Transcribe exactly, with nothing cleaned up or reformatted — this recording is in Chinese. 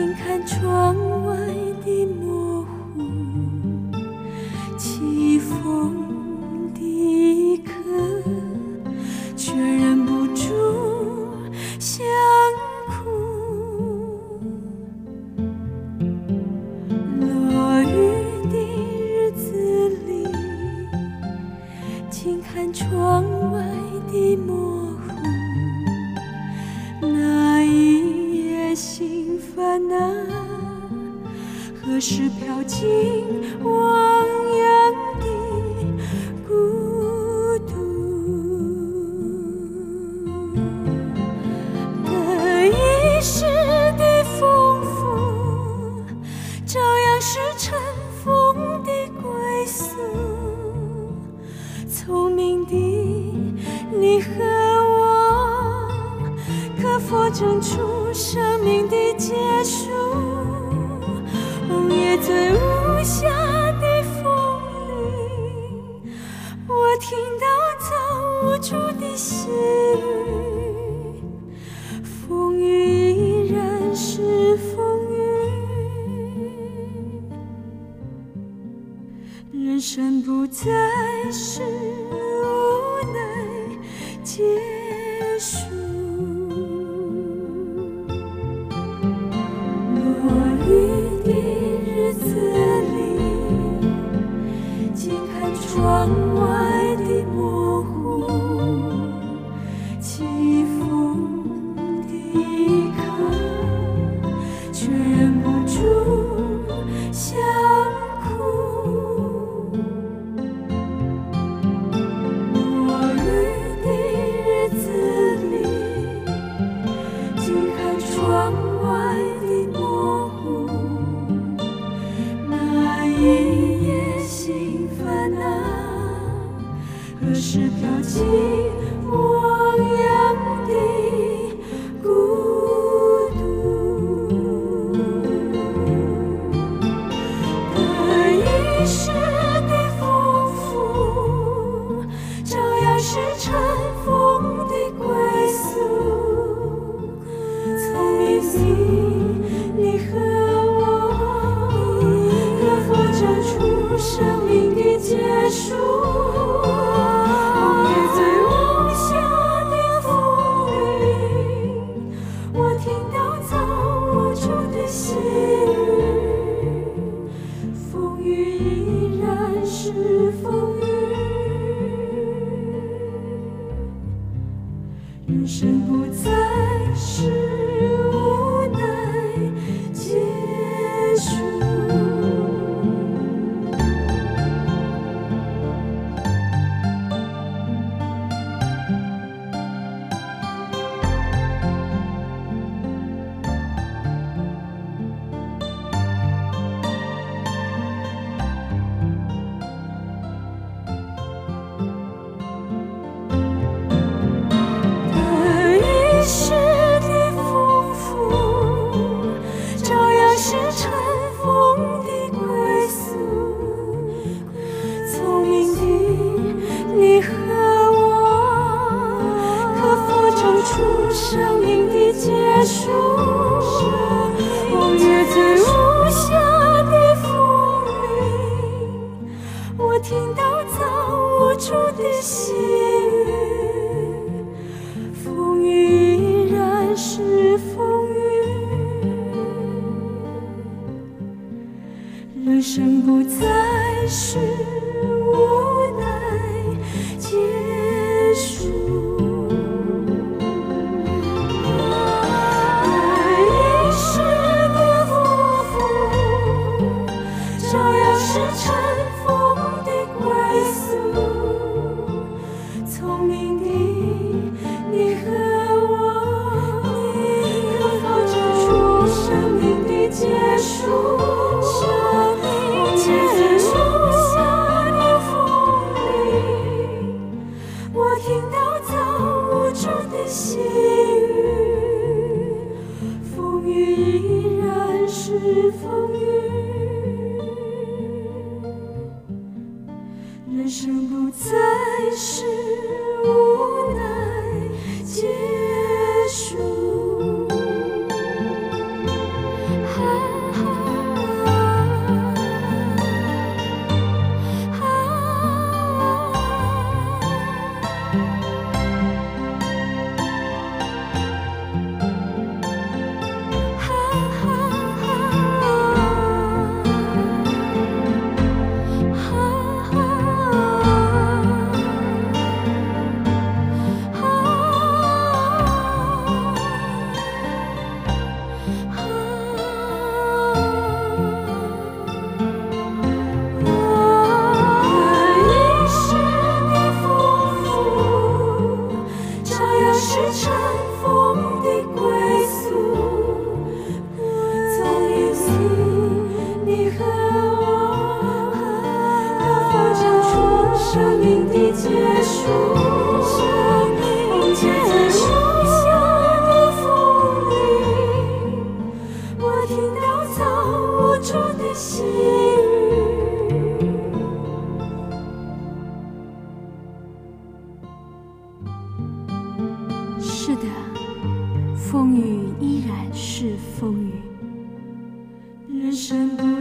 静看窗外的模糊，起风的客，却忍不住想哭。落雨的日子里，静看窗外的模糊，那一夜心烦啊，何时飘进汪洋的孤独？得意时的丰富，照样是尘封的归宿。聪明的你和我，可否争出生命的结束？红叶最无暇的风里，我听到造无助的细语，风雨依然是风雨，人生不再是无奈结束。落雨的日子里，静看窗外的模糊，起风的客，却忍不住想哭。落雨的日子里，静看窗外的模糊，那一夜心烦啊，何时飘进汪洋的孤独？得意时的丰富，照样是尘封的归宿。聪明的你和我，可否争出生命的结束？红叶最无暇的风里，我听到造无助的细语，风雨依然是风雨，人生不再是无奈结束。得意时的丰富，照样是尘封的归宿。聪明的你和我，可否争出生命的结束？红叶最无暇的风里，我听到造无助的细语，风雨依然是风雨，人生不再是无奈结束。得意时的丰富，照样是尘封的归宿。聪明的你和我，可否争出生命的结束？红叶最无暇的风里，我听到造无助的细语，风雨依然是风雨，人生不再是无奈结束。啊潦草无助的细雨。 是的，风雨依然是风雨。 人生不